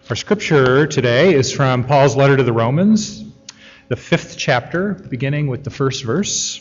Our scripture today is from Paul's letter to the Romans, the 5th chapter, beginning with the first verse.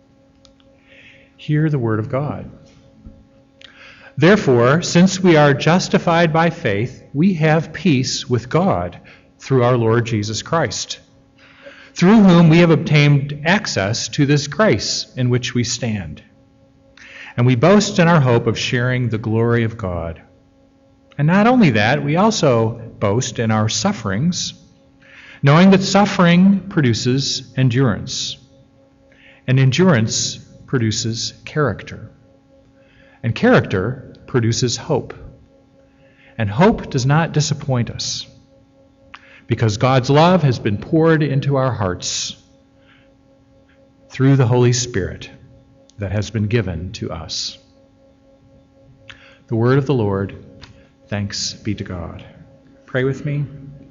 Hear the word of God. Therefore, since we are justified by faith, we have peace with God through our Lord Jesus Christ, through whom we have obtained access to this grace in which we stand. And we boast in our hope of sharing the glory of God. And not only that, we also boast in our sufferings, knowing that suffering produces endurance, and endurance produces character, and character produces hope. And hope does not disappoint us, because God's love has been poured into our hearts through the Holy Spirit that has been given to us. The word of the Lord. Thanks be to God. Pray with me.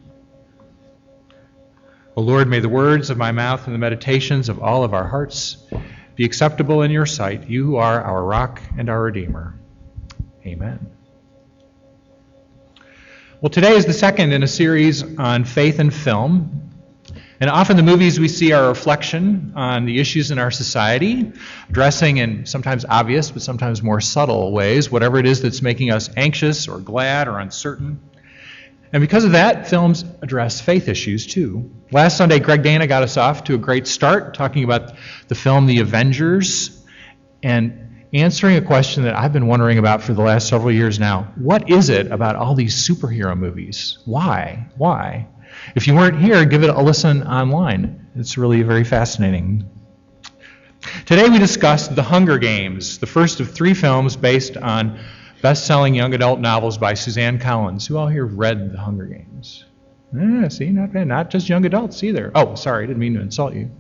O Lord, may the words of my mouth and the meditations of all of our hearts be acceptable in your sight, you who are our rock and our Redeemer. Amen. Well, today is the second in a series on faith and film. And often the movies we see are a reflection on the issues in our society, addressing in sometimes obvious but sometimes more subtle ways whatever it is that's making us anxious or glad or uncertain. And because of that, films address faith issues too. Last Sunday, Greg Dana got us off to a great start talking about the film The Avengers and answering a question that I've been wondering about for the last several years now. What is it about all these superhero movies? Why? Why? If you weren't here, give it a listen online. It's really very fascinating. Today we discussed The Hunger Games, the first of 3 films based on best-selling young adult novels by Suzanne Collins. Who all here read The Hunger Games? See, not bad. Not just young adults either. Oh, sorry, I didn't mean to insult you.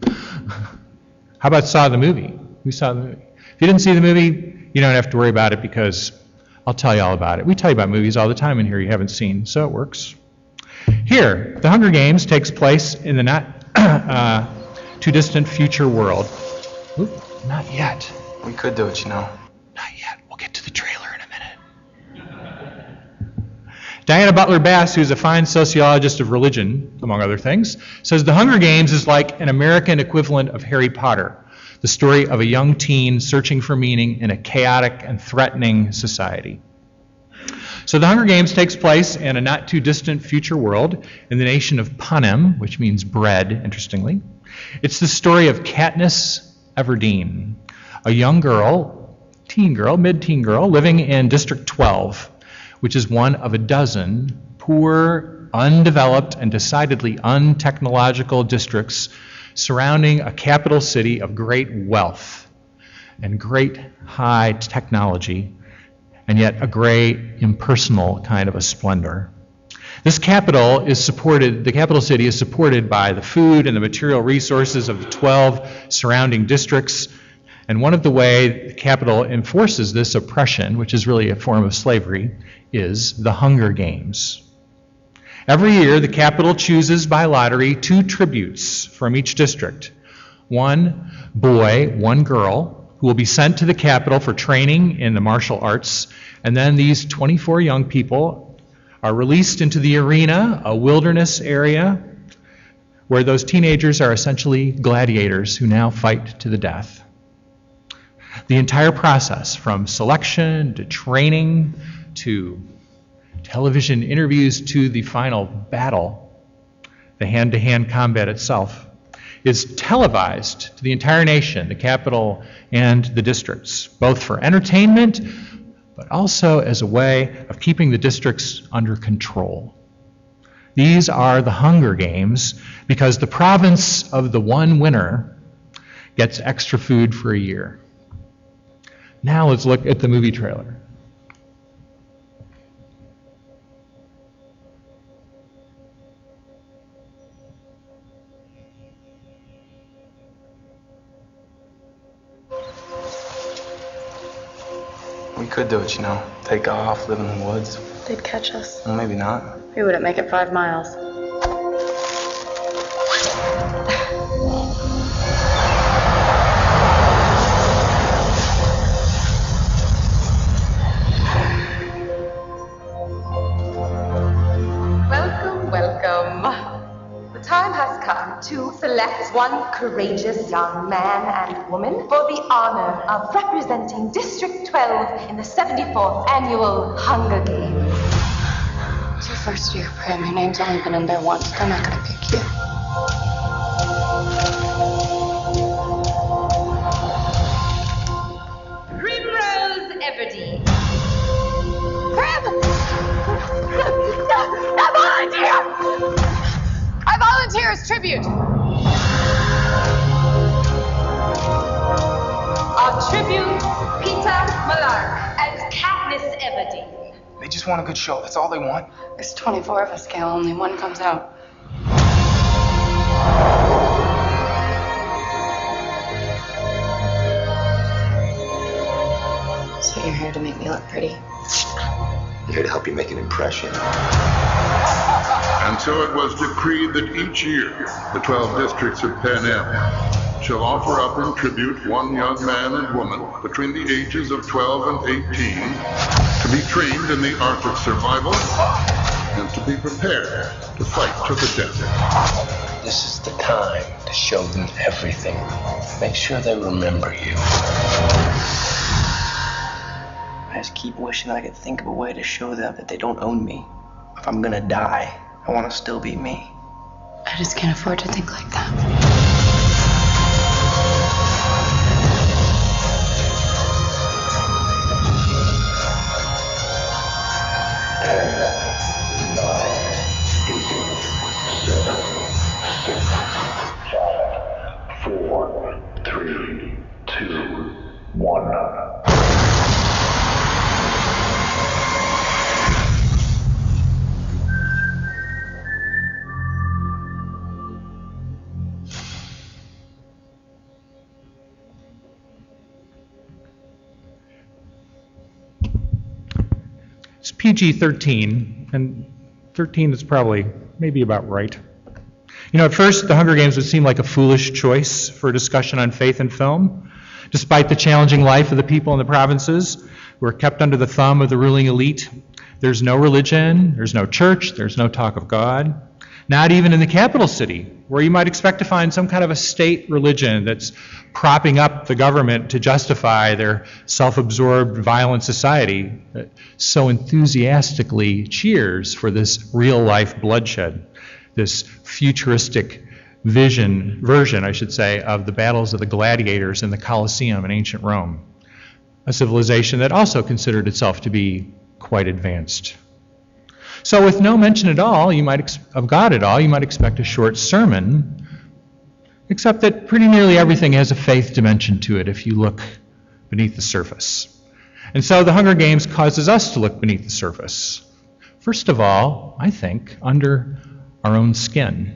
How about saw the movie? Who saw the movie? If you didn't see the movie, you don't have to worry about it because I'll tell you all about it. We tell you about movies all the time in here you haven't seen, so it works. Here, The Hunger Games takes place in the not too distant future world. Oop, not yet. We could do it, you know. Not yet. We'll get to the trailer in a minute. Diana Butler Bass, who's a fine sociologist of religion, among other things, says The Hunger Games is like an American equivalent of Harry Potter, the story of a young teen searching for meaning in a chaotic and threatening society. So The Hunger Games takes place in a not too distant future world in the nation of Panem, which means bread, interestingly. It's the story of Katniss Everdeen, a young girl, mid-teen girl, living in District 12, which is one of a dozen poor, undeveloped, and decidedly untechnological districts surrounding a capital city of great wealth and great high technology, and yet a great impersonal kind of a splendor. The capital city is supported by the food and the material resources of the 12 surrounding districts, and one of the way the capital enforces this oppression, which is really a form of slavery, is the Hunger Games. Every year, the capital chooses by lottery 2 tributes from each district. One boy, one girl, who will be sent to the capital for training in the martial arts, and then these 24 young people are released into the arena, a wilderness area, where those teenagers are essentially gladiators who now fight to the death. The entire process, from selection to training to television interviews to the final battle, the hand-to-hand combat itself, is televised to the entire nation, the capital and the districts, both for entertainment, but also as a way of keeping the districts under control. These are the Hunger Games because the province of the one winner gets extra food for a year. Now let's look at the movie trailer. We could do it, you know. Take off, live in the woods. They'd catch us. Well, maybe not. We wouldn't make it 5 miles. selects one courageous young man and woman for the honor of representing District 12 in the 74th Annual Hunger Games. It's your first year, Prim. Your name's only been in there once. They're not gonna pick you. Primrose Everdeen. Prim! I volunteer! I volunteer as tribute. Our tribute, Peter Malark as Katniss Everdeen. They just want a good show. That's all they want. There's 24 of us, Cal. Only one comes out. So you're here to make me look pretty? I'm here to help you make an impression. And so it was decreed that each year the 12 districts of Pan Am shall offer up in tribute one young man and woman between the ages of 12 and 18 to be trained in the art of survival and to be prepared to fight to the death. This is the time to show them everything. Make sure they remember you. I just keep wishing I could think of a way to show them that they don't own me. If I'm gonna die, I want to still be me. I just can't afford to think like that. It's PG-13, and 13 is probably maybe about right. You know, at first, the Hunger Games would seem like a foolish choice for a discussion on faith and film, despite the challenging life of the people in the provinces who are kept under the thumb of the ruling elite. There's no religion, there's no church, there's no talk of God. Not even in the capital city, where you might expect to find some kind of a state religion that's propping up the government to justify their self-absorbed, violent society that so enthusiastically cheers for this real-life bloodshed, this futuristic version, of the battles of the gladiators in the Colosseum in ancient Rome, a civilization that also considered itself to be quite advanced. So with no mention at all, of God at all, you might expect a short sermon, except that pretty nearly everything has a faith dimension to it if you look beneath the surface. And so the Hunger Games causes us to look beneath the surface. First of all, I think, under our own skin.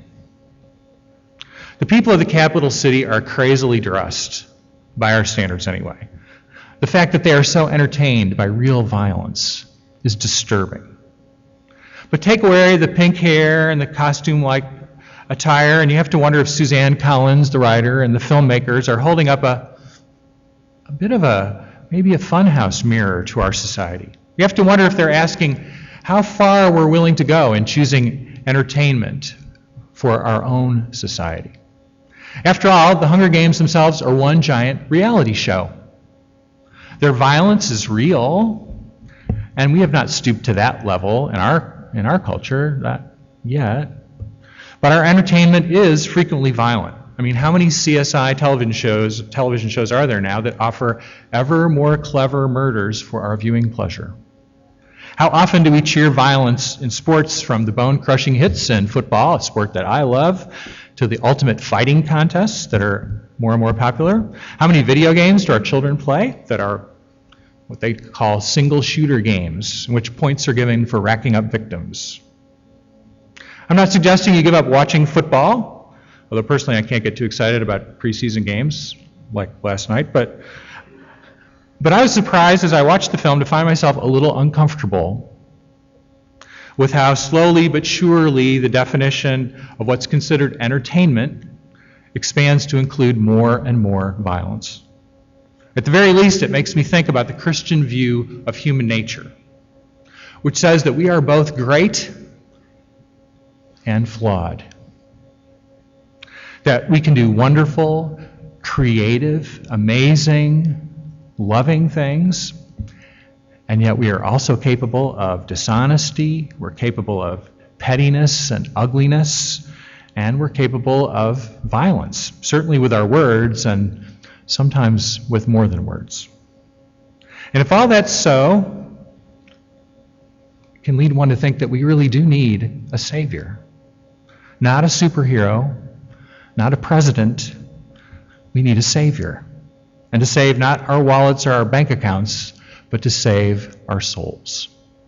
The people of the capital city are crazily dressed, by our standards anyway. The fact that they are so entertained by real violence is disturbing. But take away the pink hair and the costume-like attire, and you have to wonder if Suzanne Collins, the writer, and the filmmakers are holding up a bit of maybe a funhouse mirror to our society. You have to wonder if they're asking how far we're willing to go in choosing entertainment for our own society. After all, the Hunger Games themselves are one giant reality show. Their violence is real, and we have not stooped to that level in our culture, not yet. But our entertainment is frequently violent. I mean, how many CSI television shows are there now that offer ever more clever murders for our viewing pleasure? How often do we cheer violence in sports, from the bone-crushing hits in football, a sport that I love, to the ultimate fighting contests that are more and more popular? How many video games do our children play that are what they call single-shooter games, in which points are given for racking up victims? I'm not suggesting you give up watching football, although personally I can't get too excited about preseason games like last night, but I was surprised as I watched the film to find myself a little uncomfortable with how slowly but surely the definition of what's considered entertainment expands to include more and more violence. At the very least, it makes me think about the Christian view of human nature, which says that we are both great and flawed. That we can do wonderful, creative, amazing, loving things, and yet we are also capable of dishonesty, we're capable of pettiness and ugliness, and we're capable of violence, certainly with our words and sometimes with more than words. And if all that's so, it can lead one to think that we really do need a Savior. Not a superhero, not a president. We need a Savior. And to save not our wallets or our bank accounts, but to save our souls.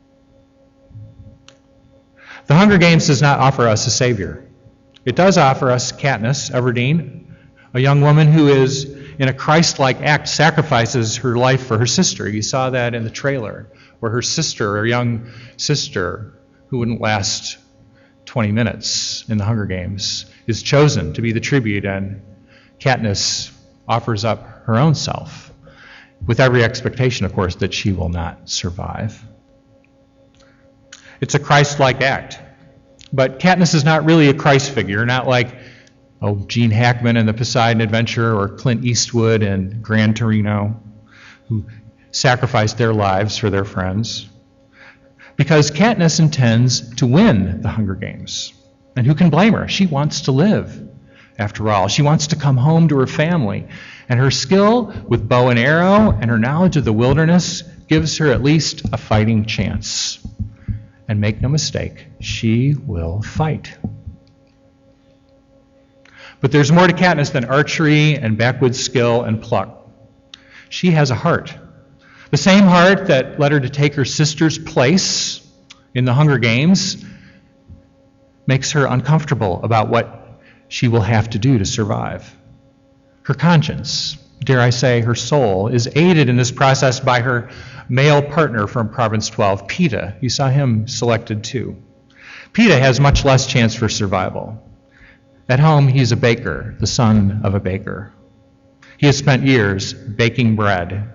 The Hunger Games does not offer us a Savior. It does offer us Katniss Everdeen, a young woman who is, in a Christ-like act, sacrifices her life for her sister. You saw that in the trailer, where her sister, her young sister, who wouldn't last 20 minutes in the Hunger Games, is chosen to be the tribute, and Katniss offers up her own self, with every expectation, of course, that she will not survive. It's a Christ-like act. But Katniss is not really a Christ figure, not like Gene Hackman in The Poseidon Adventure or Clint Eastwood in Gran Torino, who sacrificed their lives for their friends. Because Katniss intends to win the Hunger Games. And who can blame her? She wants to live, after all. She wants to come home to her family. And her skill with bow and arrow and her knowledge of the wilderness gives her at least a fighting chance. And make no mistake, she will fight. But there's more to Katniss than archery and backwoods skill and pluck. She has a heart. The same heart that led her to take her sister's place in the Hunger Games makes her uncomfortable about what she will have to do to survive. Her conscience, dare I say her soul, is aided in this process by her male partner from Province 12, Peeta. You saw him selected too. Peeta has much less chance for survival. At home, he's a baker, the son of a baker. He has spent years baking bread.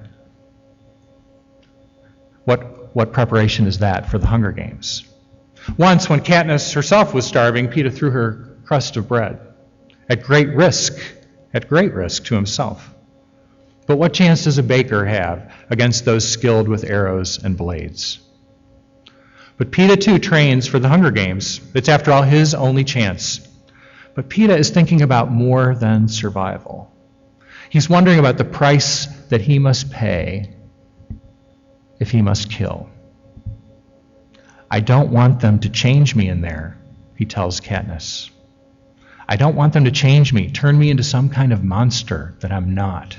What preparation is that for the Hunger Games? Once, when Katniss herself was starving, Peeta threw her crust of bread at great risk to himself. But what chance does a baker have against those skilled with arrows and blades? But Peeta too trains for the Hunger Games. It's after all his only chance. But Peeta is thinking about more than survival. He's wondering about the price that he must pay if he must kill. I don't want them to change me in there, he tells Katniss. I don't want them to change me, turn me into some kind of monster that I'm not.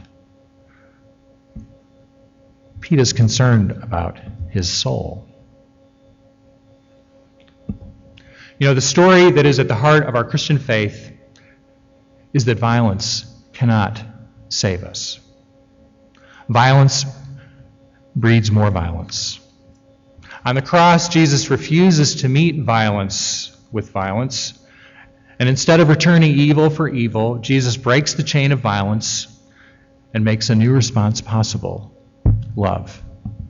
Peeta's concerned about his soul. You know, the story that is at the heart of our Christian faith is that violence cannot save us. Violence breeds more violence. On the cross, Jesus refuses to meet violence with violence, and instead of returning evil for evil, Jesus breaks the chain of violence and makes a new response possible: love.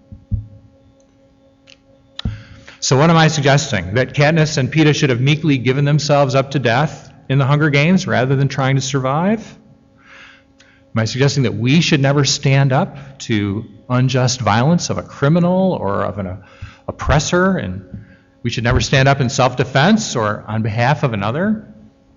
So what am I suggesting? That Katniss and Peeta should have meekly given themselves up to death in the Hunger Games rather than trying to survive? Am I suggesting that we should never stand up to unjust violence of a criminal or of an oppressor, and we should never stand up in self-defense or on behalf of another?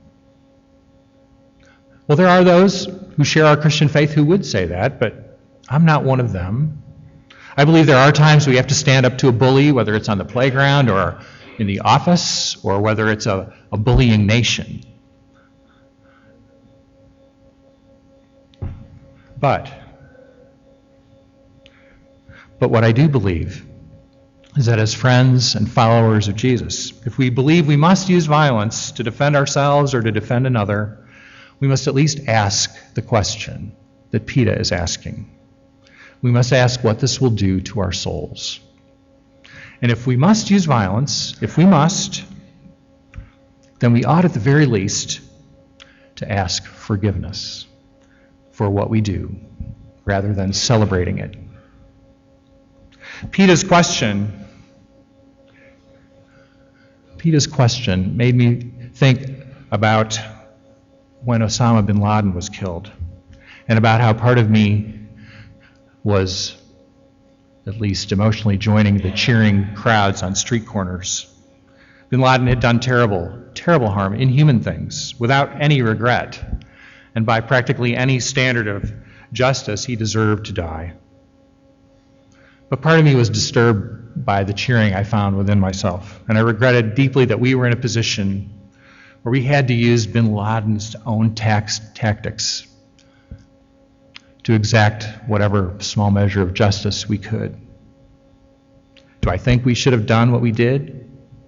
Well, there are those who share our Christian faith who would say that, but I'm not one of them. I believe there are times we have to stand up to a bully, whether it's on the playground or in the office, or whether it's a bullying nation. But what I do believe is that as friends and followers of Jesus, if we believe we must use violence to defend ourselves or to defend another, we must at least ask the question that Peeta is asking. We must ask what this will do to our souls. And if we must use violence, then we ought at the very least to ask forgiveness for what we do, rather than celebrating it. Peeta's question made me think about when Osama bin Laden was killed, and about how part of me was at least emotionally joining the cheering crowds on street corners. Bin Laden had done terrible, terrible harm, inhuman things, without any regret. And by practically any standard of justice, he deserved to die. But part of me was disturbed by the cheering I found within myself. And I regretted deeply that we were in a position where we had to use bin Laden's own tactics to exact whatever small measure of justice we could. Do I think we should have done what we did?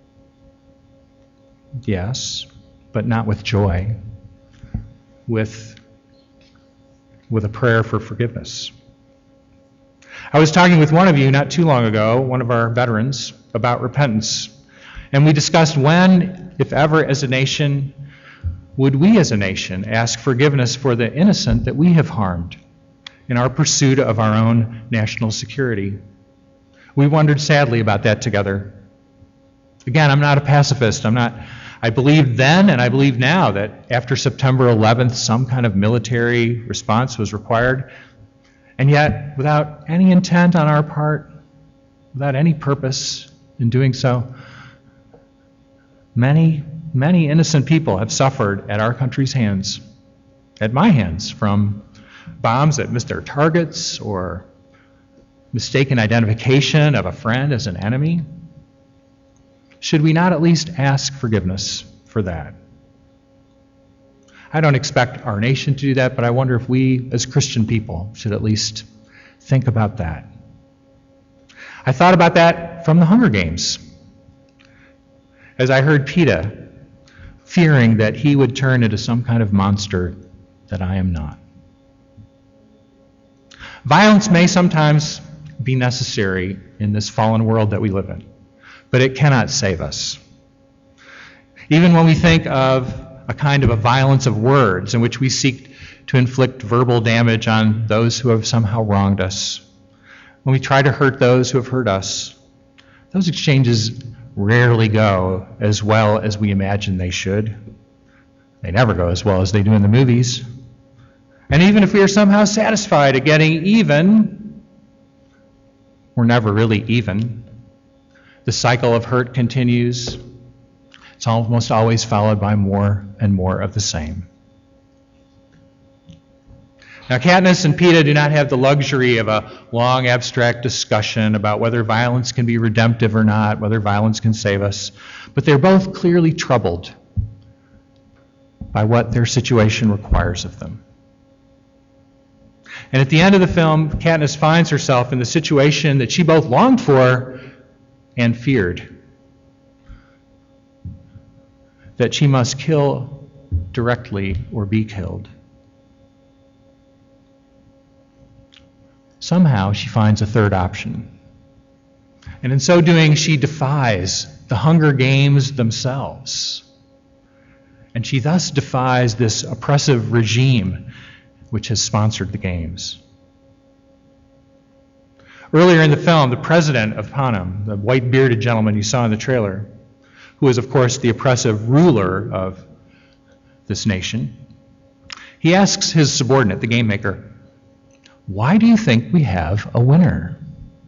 Yes, but not with joy, with a prayer for forgiveness. I was talking with one of you not too long ago, one of our veterans, about repentance. And we discussed when, if ever, as a nation, would we as a nation ask forgiveness for the innocent that we have harmed in our pursuit of our own national security. We wondered sadly about that together. Again, I'm not a pacifist. I believed then and I believe now that after September 11th, some kind of military response was required. And yet, without any intent on our part, without any purpose in doing so, many, many innocent people have suffered at our country's hands, at my hands, from bombs that missed their targets or mistaken identification of a friend as an enemy. Should we not at least ask forgiveness for that? I don't expect our nation to do that, but I wonder if we as Christian people should at least think about that. I thought about that from the Hunger Games, as I heard Peeta fearing that he would turn into some kind of monster that I am not. Violence may sometimes be necessary in this fallen world that we live in, but it cannot save us. Even when we think of a kind of a violence of words in which we seek to inflict verbal damage on those who have somehow wronged us, when we try to hurt those who have hurt us, those exchanges rarely go as well as we imagine they should. They never go as well as they do in the movies. And even if we are somehow satisfied at getting even, we're never really even. The cycle of hurt continues. It's almost always followed by more and more of the same. Now, Katniss and Peeta do not have the luxury of a long abstract discussion about whether violence can be redemptive or not, whether violence can save us, but they're both clearly troubled by what their situation requires of them. And at the end of the film, Katniss finds herself in the situation that she both longed for and feared. That she must kill directly or be killed. Somehow she finds a third option. And in so doing, she defies the Hunger Games themselves. And she thus defies this oppressive regime which has sponsored the games. Earlier in the film, the president of Panem, the white-bearded gentleman you saw in the trailer, who is, of course, the oppressive ruler of this nation, he asks his subordinate, the game maker, "Why do you think we have a winner?"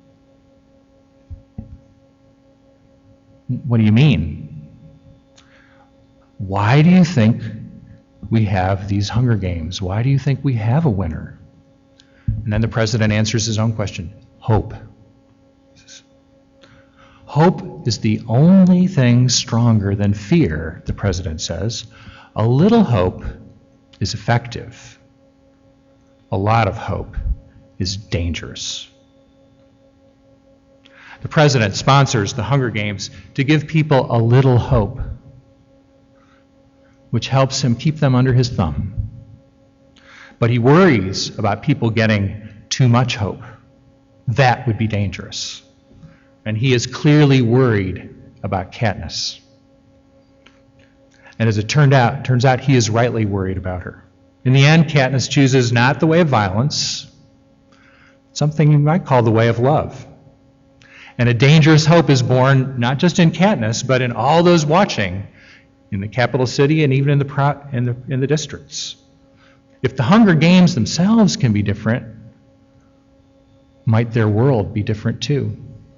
What do you mean? Why do you think we have these Hunger Games? Why do you think we have a winner? And then the president answers his own question. Hope. Hope is the only thing stronger than fear, the president says. A little hope is effective. A lot of hope is dangerous. The president sponsors the Hunger Games to give people a little hope, which helps him keep them under his thumb. But he worries about people getting too much hope. That would be dangerous. And he is clearly worried about Katniss. And as it turns out he is rightly worried about her. In the end, Katniss chooses not the way of violence, something you might call the way of love. And a dangerous hope is born not just in Katniss, but in all those watching in the capital city and even in the districts. If the Hunger Games themselves can be different, might their world be different too?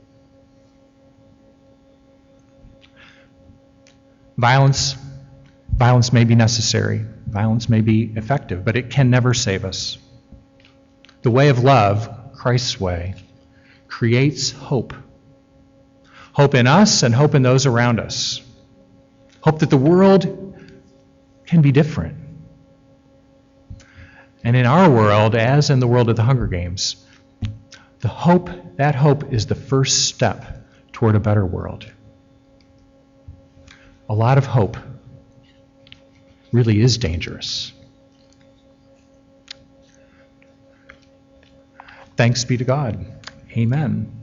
Violence may be necessary. Violence may be effective, but it can never save us. The way of love, Christ's way, creates hope. Hope in us and hope in those around us. Hope that the world can be different. And in our world, as in the world of the Hunger Games, that hope is the first step toward a better world. A lot of hope really is dangerous. Thanks be to God. Amen.